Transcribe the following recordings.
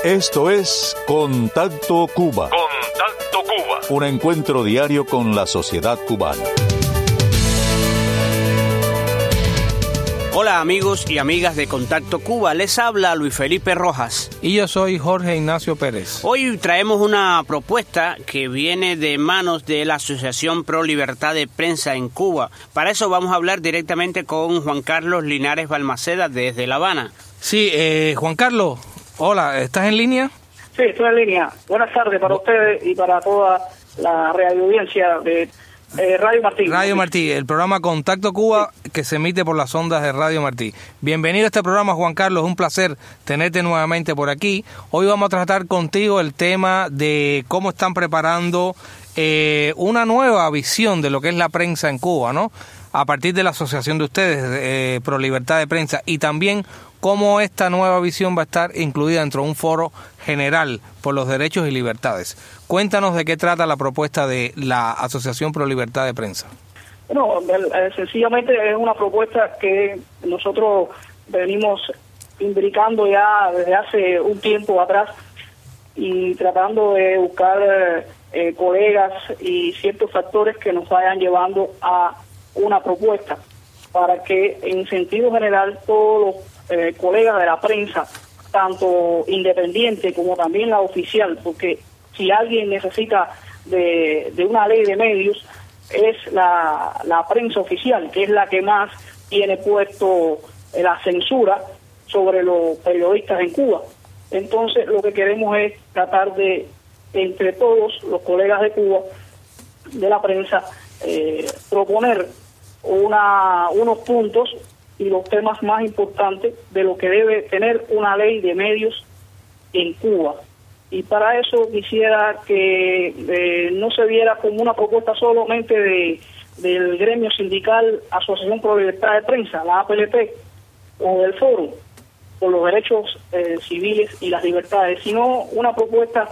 Esto es Contacto Cuba. Contacto Cuba. Un encuentro diario con la sociedad cubana. Hola amigos y amigas de Contacto Cuba, les habla Luis Felipe Rojas. Y yo soy Jorge Ignacio Pérez. Hoy traemos una propuesta que viene de manos de la Asociación Pro Libertad de Prensa en Cuba. Para eso vamos a hablar directamente con Juan Carlos Linares Balmaceda desde La Habana. Sí, Juan Carlos, hola, ¿estás en línea? Sí, estoy en línea. Buenas tardes para ustedes y para toda la radioaudiencia de Radio Martí. Radio Martí, el programa Contacto Cuba, sí, que se emite por las ondas de Radio Martí. Bienvenido a este programa, Juan Carlos, un placer tenerte nuevamente por aquí. Hoy vamos a tratar contigo el tema de cómo están preparando una nueva visión de lo que es la prensa en Cuba, ¿no? A partir de la asociación de ustedes, Pro Libertad de Prensa, y también cómo esta nueva visión va a estar incluida dentro de un foro general por los derechos y libertades. Cuéntanos de qué trata la propuesta de la Asociación Pro Libertad de Prensa. Bueno, sencillamente es una propuesta que nosotros venimos imbricando ya desde hace un tiempo atrás y tratando de buscar colegas y ciertos factores que nos vayan llevando a una propuesta para que en sentido general todos los colegas de la prensa, tanto independiente como también la oficial, porque si alguien necesita de una ley de medios es la prensa oficial, que es la que más tiene puesto la censura sobre los periodistas en Cuba. Entonces lo que queremos es tratar de, entre todos los colegas de Cuba, de la prensa, proponer unos puntos y los temas más importantes de lo que debe tener una ley de medios en Cuba. Y para eso quisiera que no se viera como una propuesta solamente del gremio sindical Asociación Pro Libertad de Prensa, la APLP, o del Foro por los derechos civiles y las libertades, sino una propuesta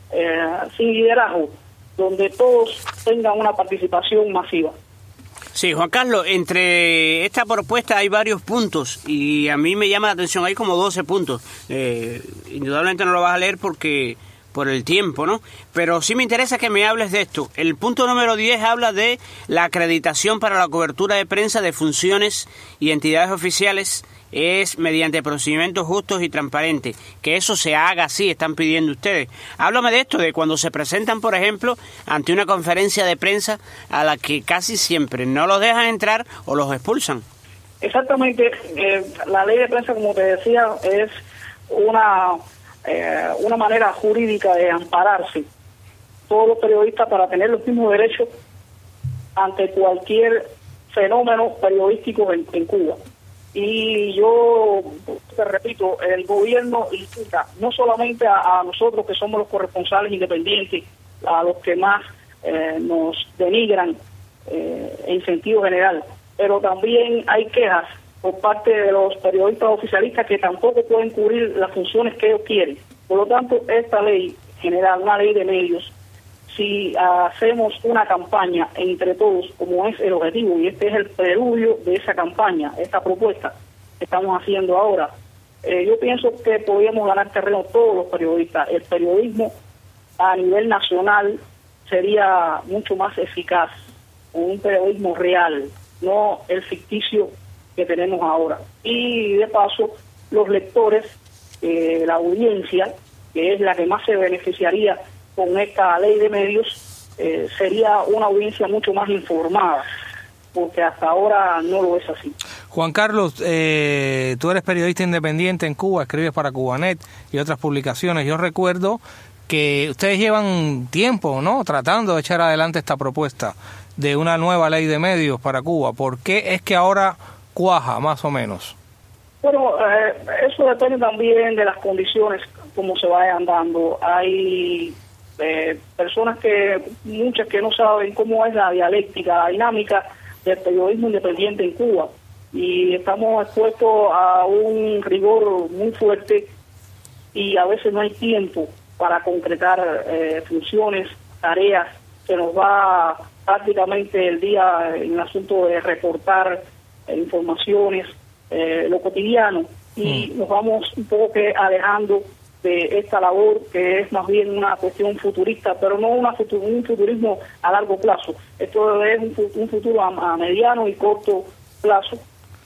sin liderazgo, donde todos tengan una participación masiva. Sí, Juan Carlos, entre esta propuesta hay varios puntos y a mí me llama la atención, hay como 12 puntos. Indudablemente no lo vas a leer porque por el tiempo, ¿no? Pero sí me interesa que me hables de esto. El punto número 10 habla de la acreditación para la cobertura de prensa de funciones y entidades oficiales es mediante procedimientos justos y transparentes. Que eso se haga así, están pidiendo ustedes. Háblame de esto, de cuando se presentan, por ejemplo, ante una conferencia de prensa a la que casi siempre no los dejan entrar o los expulsan. Exactamente. La ley de prensa, como te decía, es una manera jurídica de ampararse todos los periodistas para tener los mismos derechos ante cualquier fenómeno periodístico en Cuba. Y yo te repito, el gobierno implica no solamente a nosotros que somos los corresponsales independientes, a los que más nos denigran en sentido general, pero también hay quejas por parte de los periodistas oficialistas que tampoco pueden cubrir las funciones que ellos quieren. Por lo tanto, esta ley general, una ley de medios, si hacemos una campaña entre todos, como es el objetivo, y este es el preludio de esa campaña, esta propuesta que estamos haciendo ahora, yo pienso que podríamos ganar terreno todos los periodistas. El periodismo a nivel nacional sería mucho más eficaz, con un periodismo real, no el ficticio que tenemos ahora. Y de paso, los lectores, la audiencia, que es la que más se beneficiaría con esta ley de medios, sería una audiencia mucho más informada, porque hasta ahora no lo es así. Juan Carlos, tú eres periodista independiente en Cuba, escribes para Cubanet y otras publicaciones. Yo recuerdo que ustedes llevan tiempo, ¿no?, tratando de echar adelante esta propuesta de una nueva ley de medios para Cuba. ¿Por qué es que ahora cuaja, más o menos? Bueno, eso depende también de las condiciones, como se vayan dando. Hay personas muchas que no saben cómo es la dialéctica, la dinámica del periodismo independiente en Cuba, y estamos expuestos a un rigor muy fuerte y a veces no hay tiempo para concretar funciones, tareas. Se nos va prácticamente el día en el asunto de reportar informaciones, lo cotidiano, y nos vamos un poco alejando de esta labor, que es más bien una cuestión futurista, pero no un futurismo a largo plazo. Esto es un futuro a mediano y corto plazo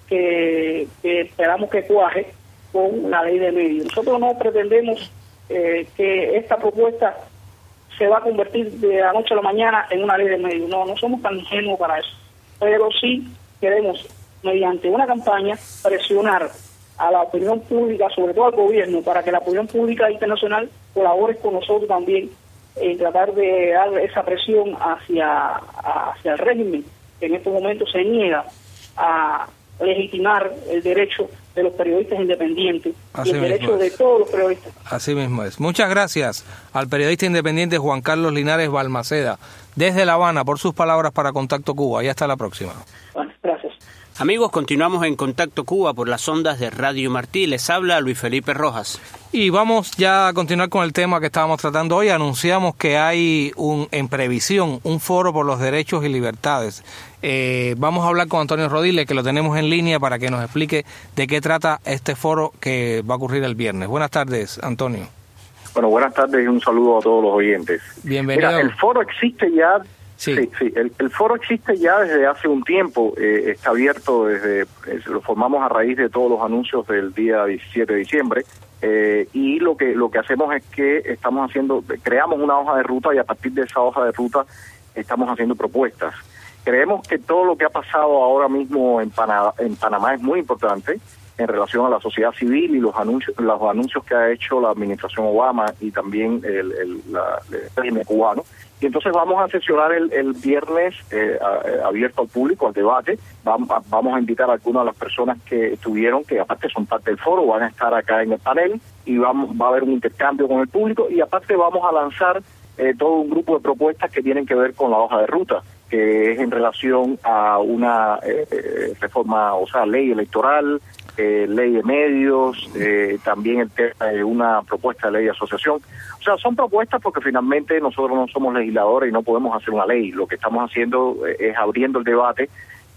que esperamos que cuaje con la ley de medios. Nosotros no pretendemos que esta propuesta se va a convertir de la noche a la mañana en una ley de medios. No somos tan ingenuos para eso. Pero sí queremos, mediante una campaña, presionar a la opinión pública, sobre todo al gobierno, para que la opinión pública internacional colabore con nosotros también en tratar de dar esa presión hacia el régimen, que en estos momentos se niega a legitimar el derecho de los periodistas independientes y el derecho de todos los periodistas. Así mismo es. Muchas gracias al periodista independiente Juan Carlos Linares Balmaceda, desde La Habana, por sus palabras para Contacto Cuba. Y hasta la próxima. Bueno, gracias. Amigos, continuamos en Contacto Cuba por las ondas de Radio Martí. Les habla Luis Felipe Rojas. Y vamos ya a continuar con el tema que estábamos tratando hoy. Anunciamos que hay en previsión un foro por los derechos y libertades. Vamos a hablar con Antonio Rodríguez, que lo tenemos en línea, para que nos explique de qué trata este foro que va a ocurrir el viernes. Buenas tardes, Antonio. Bueno, buenas tardes y un saludo a todos los oyentes. Bienvenido. Mira, el foro existe ya. Sí. El foro existe ya desde hace un tiempo, está abierto lo formamos a raíz de todos los anuncios del día 17 de diciembre, y lo que hacemos es que creamos una hoja de ruta y a partir de esa hoja de ruta estamos haciendo propuestas. Creemos que todo lo que ha pasado ahora mismo en Panamá es muy importante en relación a la sociedad civil y los anuncios que ha hecho la administración Obama y también el régimen cubano. Y entonces vamos a sesionar el viernes abierto al público, al debate. Vamos a invitar a algunas de las personas que estuvieron, que aparte son parte del foro, van a estar acá en el panel y va a haber un intercambio con el público y aparte vamos a lanzar todo un grupo de propuestas que tienen que ver con la hoja de ruta, que es en relación a una reforma, o sea, ley electoral, ley de medios, también el tema de una propuesta de ley de asociación. O sea, son propuestas porque finalmente nosotros no somos legisladores y no podemos hacer una ley. Lo que estamos haciendo es abriendo el debate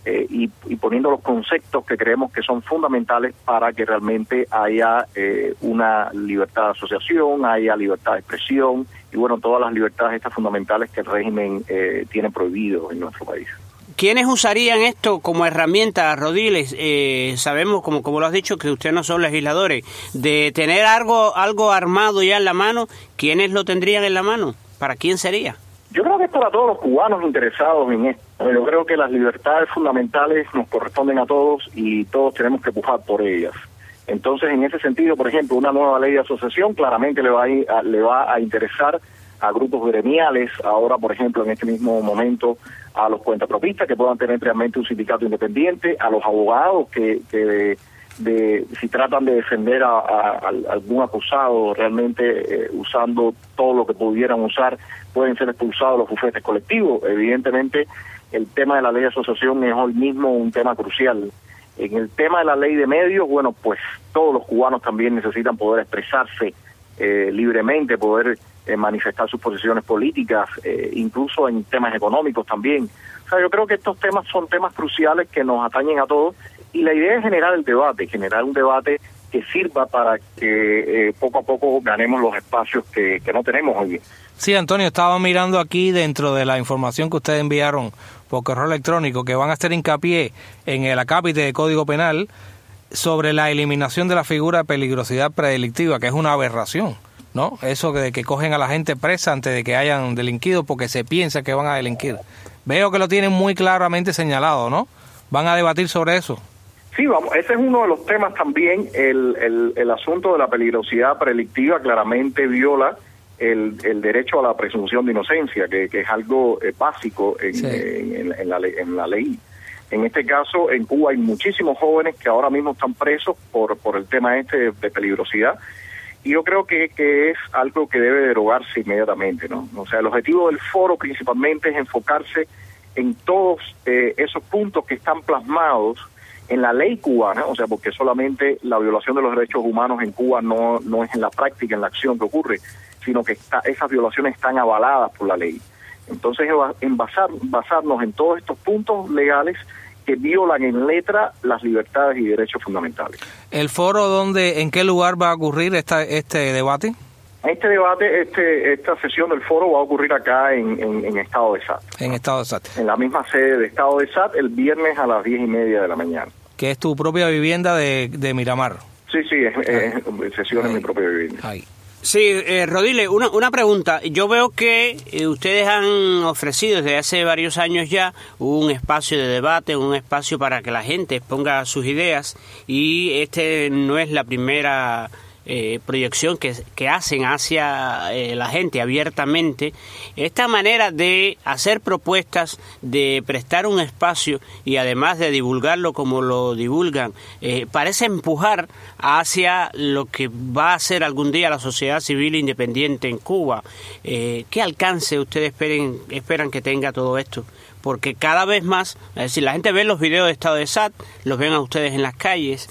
y poniendo los conceptos que creemos que son fundamentales para que realmente haya una libertad de asociación, haya libertad de expresión y, bueno, todas las libertades estas fundamentales que el régimen tiene prohibido en nuestro país. ¿Quiénes usarían esto como herramienta, Rodiles? Sabemos, como lo has dicho, que ustedes no son legisladores. De tener algo armado ya en la mano, ¿quiénes lo tendrían en la mano? ¿Para quién sería? Yo creo que es para todos los cubanos interesados en esto. Yo creo que las libertades fundamentales nos corresponden a todos y todos tenemos que pujar por ellas. Entonces, en ese sentido, por ejemplo, una nueva ley de asociación claramente le va a interesar a grupos gremiales, ahora, por ejemplo, en este mismo momento, a los cuentapropistas que puedan tener realmente un sindicato independiente, a los abogados que si tratan de defender a algún acusado realmente usando todo lo que pudieran usar, pueden ser expulsados los bufetes colectivos. Evidentemente, el tema de la ley de asociación es hoy mismo un tema crucial. En el tema de la ley de medios, bueno, pues todos los cubanos también necesitan poder expresarse libremente, poder manifestar sus posiciones políticas, incluso en temas económicos también. O sea, yo creo que estos temas son temas cruciales que nos atañen a todos y la idea es generar un debate que sirva para que poco a poco ganemos los espacios que no tenemos hoy día. Sí, Antonio, estaba mirando aquí dentro de la información que ustedes enviaron por correo electrónico que van a hacer hincapié en el acápite de Código Penal sobre la eliminación de la figura de peligrosidad predelictiva, que es una aberración, ¿no? Eso de que cogen a la gente presa antes de que hayan delinquido porque se piensa que van a delinquir. Veo que lo tienen muy claramente señalado, ¿no? ¿Van a debatir sobre eso? Sí, vamos, ese es uno de los temas también. El asunto de la peligrosidad predelictiva claramente viola el derecho a la presunción de inocencia, que es algo básico en la ley. En este caso, en Cuba hay muchísimos jóvenes que ahora mismo están presos por el tema de peligrosidad, y yo creo que es algo que debe derogarse inmediatamente, ¿no? O sea, el objetivo del foro principalmente es enfocarse en todos esos puntos que están plasmados en la ley cubana, o sea, porque solamente la violación de los derechos humanos en Cuba no es en la práctica, en la acción que ocurre, sino que esas violaciones están avaladas por la ley. Entonces, basarnos en todos estos puntos legales que violan en letra las libertades y derechos fundamentales. ¿El foro en qué lugar va a ocurrir este debate? Este debate, esta sesión del foro va a ocurrir acá en Estado de SAT. En Estado de SAT. En la misma sede de Estado de SAT, el viernes a las 10:30 de la mañana. Que es tu propia vivienda de Miramar. Sí, es sesión en mi propia vivienda. Ahí. Sí, Rodiles, una pregunta. Yo veo que ustedes han ofrecido desde hace varios años ya un espacio de debate, un espacio para que la gente exponga sus ideas, y este no es la primera proyección que hacen hacia la gente abiertamente. Esta manera de hacer propuestas, de prestar un espacio y además de divulgarlo como lo divulgan, parece empujar hacia lo que va a ser algún día la sociedad civil independiente en Cuba. ¿Qué alcance ustedes esperan que tenga todo esto? Porque cada vez más, es decir, la gente ve los videos de Estado de SAT, los ven a ustedes en las calles.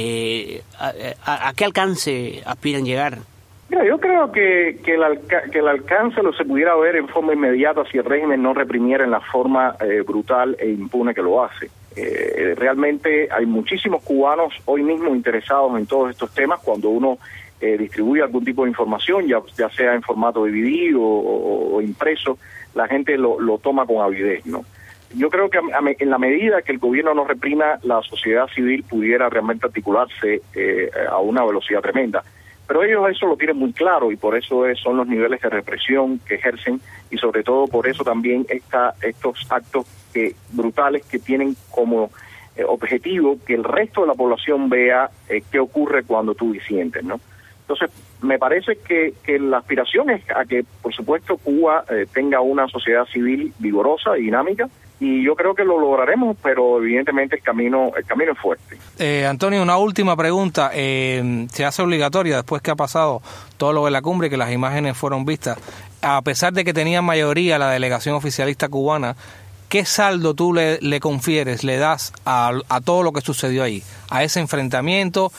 ¿A qué alcance aspiran llegar? Mira, yo creo que el alcance lo se pudiera ver en forma inmediata si el régimen no reprimiera en la forma brutal e impune que lo hace. Realmente hay muchísimos cubanos hoy mismo interesados en todos estos temas. Cuando uno distribuye algún tipo de información, ya sea en formato DVD o impreso, la gente lo toma con avidez, ¿no? Yo creo que en la medida que el gobierno no reprima, la sociedad civil pudiera realmente articularse a una velocidad tremenda. Pero ellos eso lo tienen muy claro, y por eso son los niveles de represión que ejercen, y sobre todo por eso también estos actos brutales que tienen como objetivo que el resto de la población vea qué ocurre cuando tú disientes, ¿no? Entonces, me parece que la aspiración es a que, por supuesto, Cuba tenga una sociedad civil vigorosa y dinámica, y yo creo que lo lograremos, pero evidentemente el camino es fuerte. Antonio, una última pregunta. Se hace obligatoria, después que ha pasado todo lo de la cumbre, que las imágenes fueron vistas, a pesar de que tenía mayoría la delegación oficialista cubana, ¿qué saldo tú le confieres, le das a todo lo que sucedió ahí, a ese enfrentamiento,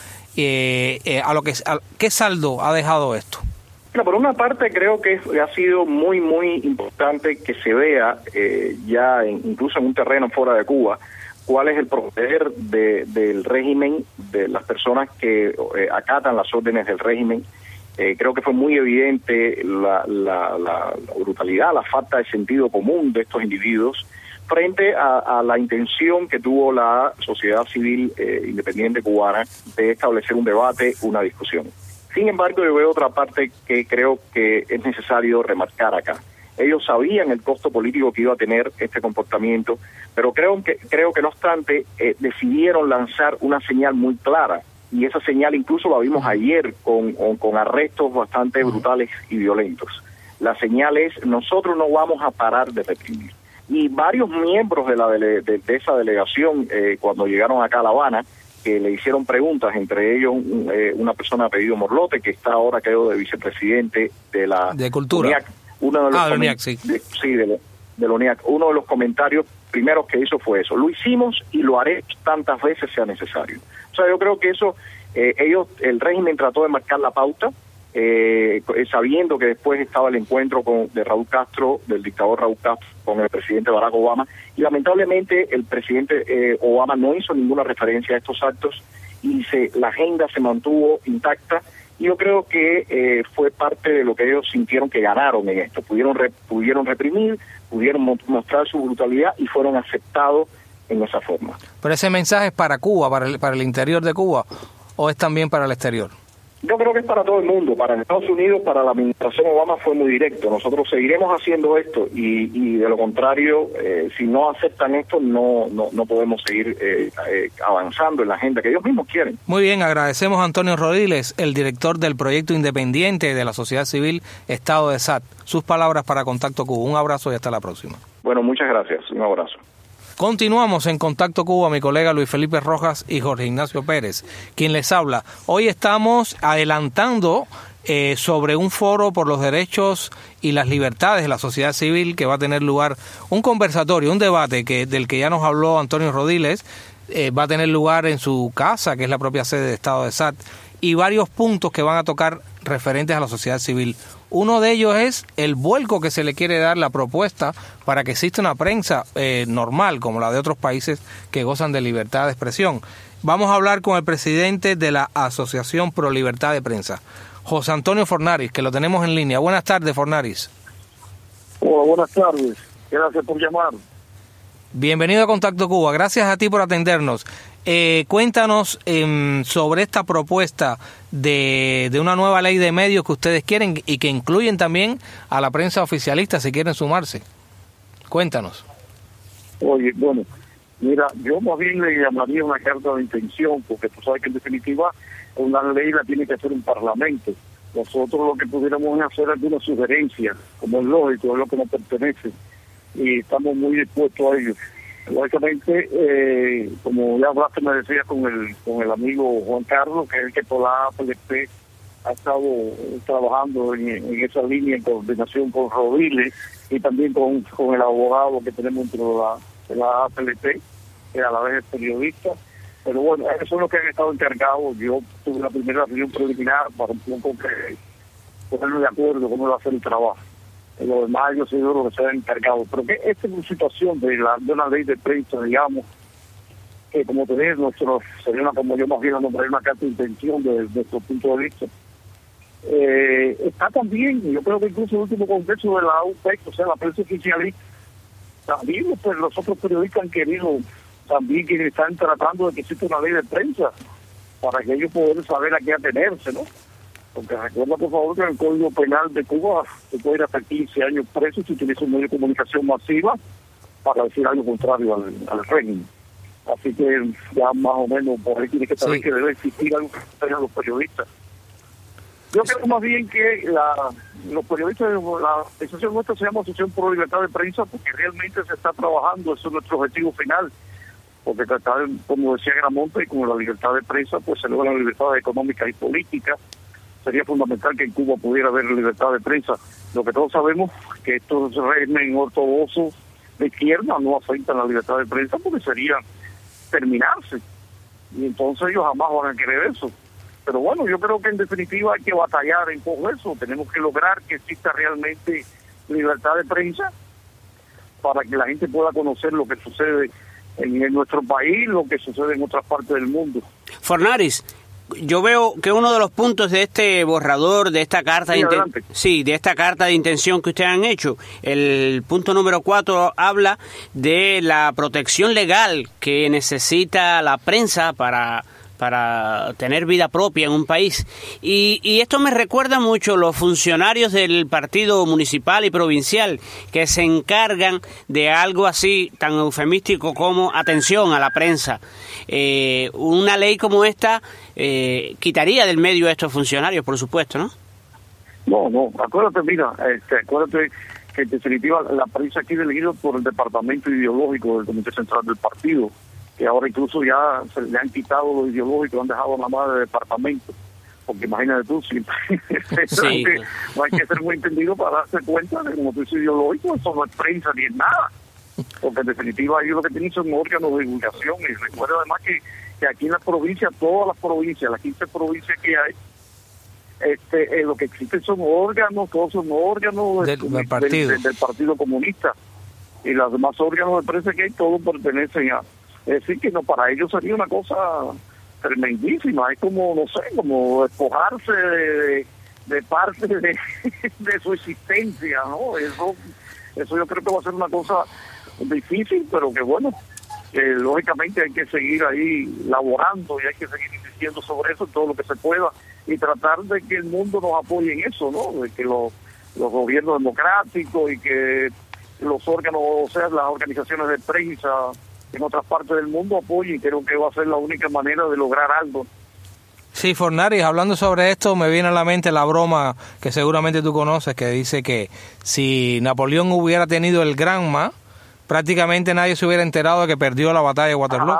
qué saldo ha dejado esto? Bueno, por una parte creo que ha sido muy, muy importante que se vea incluso en un terreno fuera de Cuba, cuál es el proceder del régimen, de las personas que acatan las órdenes del régimen. Creo que fue muy evidente la brutalidad, la falta de sentido común de estos individuos frente a la intención que tuvo la sociedad civil independiente cubana de establecer un debate, una discusión. Sin embargo, yo veo otra parte que creo que es necesario remarcar acá. Ellos sabían el costo político que iba a tener este comportamiento, pero creo que no obstante decidieron lanzar una señal muy clara, y esa señal incluso la vimos ayer con arrestos bastante brutales y violentos. La señal es: nosotros no vamos a parar de reprimir. Y varios miembros de esa delegación, cuando llegaron acá a La Habana, que le hicieron preguntas, entre ellos una persona de apellido Morlote, que está ahora, creo, de vicepresidente de Cultura. UNIAC, uno de los de UNIAC, sí. De la UNIAC. Uno de los comentarios primeros que hizo fue eso: lo hicimos y lo haré tantas veces sea necesario. O sea, yo creo que eso, el régimen trató de marcar la pauta, sabiendo que después estaba el encuentro de Raúl Castro, del dictador Raúl Castro, con el presidente Barack Obama, y lamentablemente el presidente Obama no hizo ninguna referencia a estos actos, y la agenda se mantuvo intacta, y yo creo que fue parte de lo que ellos sintieron que ganaron en esto. Pudieron reprimir, pudieron mostrar su brutalidad, y fueron aceptados en esa forma. ¿Pero ese mensaje es para Cuba, para el interior de Cuba, o es también para el exterior? Yo creo que es para todo el mundo. Para Estados Unidos, para la administración Obama fue muy directo: nosotros seguiremos haciendo esto, y de lo contrario, si no aceptan esto, no podemos seguir avanzando en la agenda que ellos mismos quieren. Muy bien, agradecemos a Antonio Rodiles, el director del proyecto independiente de la sociedad civil Estado de SAT. Sus palabras para Contacto Cuba. Un abrazo y hasta la próxima. Bueno, muchas gracias. Un abrazo. Continuamos en Contacto Cuba, mi colega Luis Felipe Rojas y Jorge Ignacio Pérez, quien les habla. Hoy estamos adelantando sobre un foro por los derechos y las libertades de la sociedad civil, que va a tener lugar un conversatorio, un debate del que ya nos habló Antonio Rodiles. Va a tener lugar en su casa, que es la propia sede de Estado de SAT, y varios puntos que van a tocar referentes a la sociedad civil. Uno de ellos es el vuelco que se le quiere dar la propuesta para que exista una prensa normal, como la de otros países que gozan de libertad de expresión. Vamos a hablar con el presidente de la Asociación Pro Libertad de Prensa, José Antonio Fornaris, que lo tenemos en línea. Buenas tardes, Fornaris. Hola, buenas tardes. Gracias por llamar. Bienvenido a Contacto Cuba. Gracias a ti por atendernos. Cuéntanos sobre esta propuesta de una nueva ley de medios que ustedes quieren y que incluyen también a la prensa oficialista si quieren sumarse. Cuéntanos. Oye, bueno, mira, yo más bien le llamaría una carta de intención, porque tú sabes que en definitiva una ley la tiene que hacer un parlamento. Nosotros lo que pudiéramos es hacer algunas sugerencias, como es lógico, es lo que nos pertenece, y estamos muy dispuestos a ello. Lógicamente, como ya hablaste, me decía con el amigo Juan Carlos, que es el que por la APLP ha estado trabajando en esa línea en coordinación con Rodiles y también con el abogado que tenemos dentro de la APLP, que a la vez es periodista. Pero bueno, eso es lo que han estado encargados. Yo tuve la primera reunión preliminar para un poco que ponernos de acuerdo cómo va a hacer el trabajo. Lo demás yo soy lo que se han encargado. Pero que esta situación de una ley de prensa, digamos, que como tenéis nosotros, sería como yo más bien nombrar una carta de intención de nuestro punto de vista. Está también, yo creo que incluso el último congreso de la UPEC, o sea, la prensa oficialista, también pues, los otros periodistas han querido también que están tratando de que exista una ley de prensa para que ellos puedan saber a qué atenerse, ¿no? Porque recuerda, por favor, que en el Código Penal de Cuba se puede ir hasta 15 años preso si utiliza un medio de comunicación masiva para decir algo contrario al régimen. Así que ya más o menos por ahí tiene que saber que debe existir algo que los periodistas. Yo creo más bien que los periodistas de la asociación nuestra se llama Asociación Pro Libertad de Prensa porque realmente se está trabajando, eso es nuestro objetivo final. Porque tratar, como decía Gramonte, y como la libertad de prensa, pues se logra la libertad económica y política. Sería fundamental que en Cuba pudiera haber libertad de prensa. Lo que todos sabemos que estos regímenes ortodoxos de izquierda no afectan la libertad de prensa porque sería terminarse. Y entonces ellos jamás van a querer eso. Pero bueno, yo creo que en definitiva hay que batallar en todo eso. Tenemos que lograr que exista realmente libertad de prensa para que la gente pueda conocer lo que sucede en nuestro país, lo que sucede en otras partes del mundo. Fornaris, yo veo que uno de los puntos de este borrador, de esta carta de esta carta de intención que ustedes han hecho, el punto número 4 habla de la protección legal que necesita la prensa para tener vida propia en un país. Y esto me recuerda mucho los funcionarios del partido municipal y provincial que se encargan de algo así tan eufemístico como atención a la prensa. Una ley como esta quitaría del medio a estos funcionarios, por supuesto, ¿no? No, acuérdate, mira, acuérdate que en definitiva la prensa aquí es elegida por el departamento ideológico del Comité Central del Partido, que ahora incluso ya se le han quitado lo ideológico, han dejado la madre de departamento, porque imagínate tú, si sí. No hay que ser muy entendido para darse cuenta de como tú dices ideológico, eso no es prensa ni es nada, porque en definitiva ellos lo que tienen son órganos de divulgación, y recuerda además que aquí en la provincia, todas las provincias, las 15 provincias que hay, lo que existen son órganos, todos son órganos del Partido Comunista, y los demás órganos de prensa que hay, todos pertenecen a... Es decir, que no, para ellos sería una cosa tremendísima, es como, no sé, como despojarse de parte de su existencia, ¿no? Eso yo creo que va a ser una cosa difícil, pero que bueno, lógicamente hay que seguir ahí laborando y hay que seguir insistiendo sobre eso, todo lo que se pueda, y tratar de que el mundo nos apoye en eso, ¿no? De que los gobiernos democráticos y que los órganos, o sea, las organizaciones de prensa en otras partes del mundo apoyen, y creo que va a ser la única manera de lograr algo. Sí, Fornaris, hablando sobre esto, me viene a la mente la broma que seguramente tú conoces, que dice que si Napoleón hubiera tenido el Granma, prácticamente nadie se hubiera enterado de que perdió la batalla de Waterloo.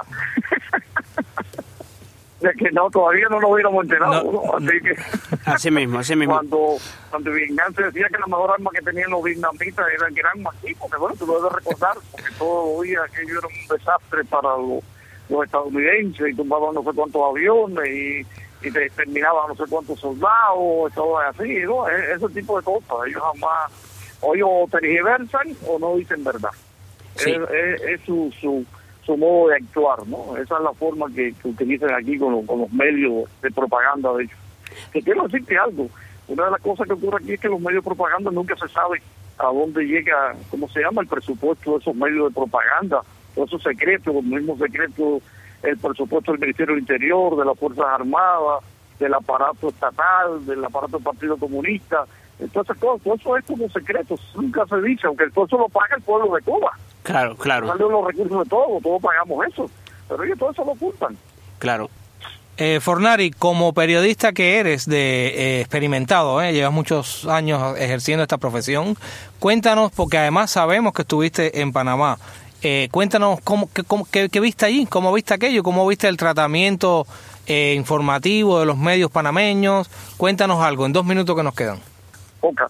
De que no, todavía no nos hubiéramos enterado, ¿no? Así que así mismo. Cuando Vietnam se decía que la mejor arma que tenían los vietnamitas era el Granma, sí, porque bueno, tú lo debes recordar, porque todos los días aquello era un desastre para los estadounidenses, y tumbaban no sé cuántos aviones, y te exterminaba a no sé cuántos soldados, todo así, ¿no? Ese tipo de cosas. Ellos jamás, o tergiversan o no dicen verdad. Sí. Es su modo de actuar, ¿no? Esa es la forma que utilizan aquí con los medios de propaganda de ellos. Que quiero decirte algo, una de las cosas que ocurre aquí es que los medios de propaganda nunca se sabe a dónde llega, ¿cómo se llama?, el presupuesto de esos medios de propaganda, todos esos secretos, los mismos secretos, el presupuesto del Ministerio del Interior, de las Fuerzas Armadas, del aparato estatal, del aparato del Partido Comunista. Entonces todo eso es como secreto, nunca se dice, aunque todo eso lo paga el pueblo de Cuba. Claro. Salen los recursos de todos pagamos eso, pero ellos todo eso lo ocultan. Claro. Fornari, como periodista que eres experimentado, llevas muchos años ejerciendo esta profesión, cuéntanos, porque además sabemos que estuviste en Panamá, cuéntanos qué viste allí, cómo viste aquello, cómo viste el tratamiento informativo de los medios panameños. Cuéntanos algo, en 2 minutos que nos quedan. Okay.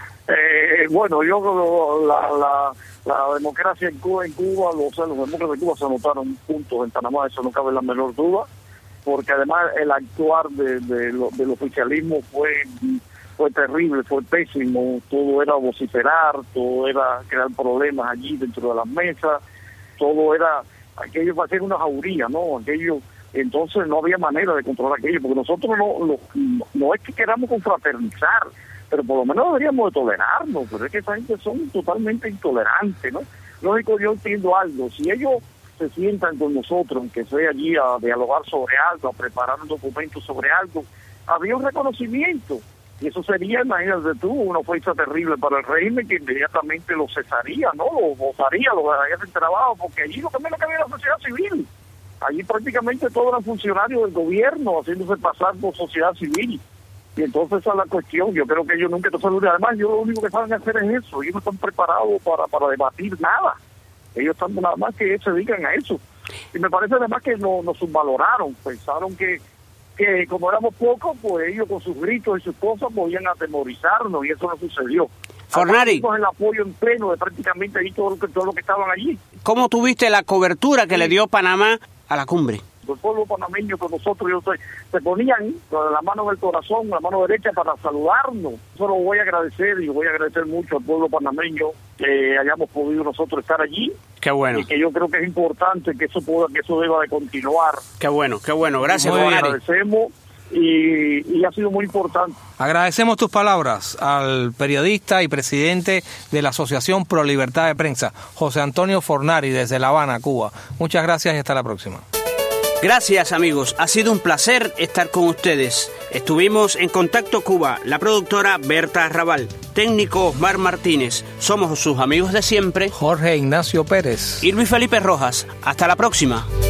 Bueno, yo la democracia en Cuba, los demócratas de Cuba se anotaron puntos en Panamá, eso no cabe la menor duda, porque además el actuar del oficialismo fue terrible, fue pésimo, todo era vociferar, todo era crear problemas allí dentro de las mesas, todo era, aquello va a ser una jauría, ¿no? Aquello, entonces no había manera de controlar aquello, porque nosotros no es que queramos confraternizar, pero por lo menos deberíamos de tolerarnos, pero es que esa gente son totalmente intolerantes, ¿no? Lógico, yo entiendo algo, si ellos se sientan con nosotros, que sea allí a dialogar sobre algo, a preparar un documento sobre algo, había un reconocimiento, y eso sería, imagínate tú, una ofensa terrible para el régimen que inmediatamente lo cesaría, ¿no? Lo votaría, lo dejaría sin trabajo, porque allí lo que menos que había era la sociedad civil. Allí prácticamente todos eran funcionarios del gobierno, haciéndose pasar por sociedad civil. Y entonces esa es la cuestión. Yo creo que ellos nunca están seguros. Además, ellos lo único que saben hacer es eso. Ellos no están preparados para debatir nada. Ellos están nada más que se dedican a eso. Y me parece además que nos subvaloraron. Pensaron que como éramos pocos, pues ellos con sus gritos y sus cosas podían atemorizarnos, y eso no sucedió. Fornari, el apoyo en pleno de prácticamente ahí todo lo que estaban allí. ¿Cómo tuviste la cobertura que le dio Panamá a la cumbre? El pueblo panameño con nosotros, se ponían la mano en el corazón, la mano derecha para saludarnos. Eso lo voy a agradecer, y voy a agradecer mucho al pueblo panameño que hayamos podido nosotros estar allí. Qué bueno. Y que yo creo que es importante que eso deba de continuar. Qué bueno. Gracias, Fornari. Agradecemos y ha sido muy importante. Agradecemos tus palabras al periodista y presidente de la Asociación Pro Libertad de Prensa, José Antonio Fornari, desde La Habana, Cuba. Muchas gracias y hasta la próxima. Gracias, amigos. Ha sido un placer estar con ustedes. Estuvimos en Contacto Cuba, la productora Berta Arrabal, técnico Osmar Martínez. Somos sus amigos de siempre, Jorge Ignacio Pérez y Luis Felipe Rojas. Hasta la próxima.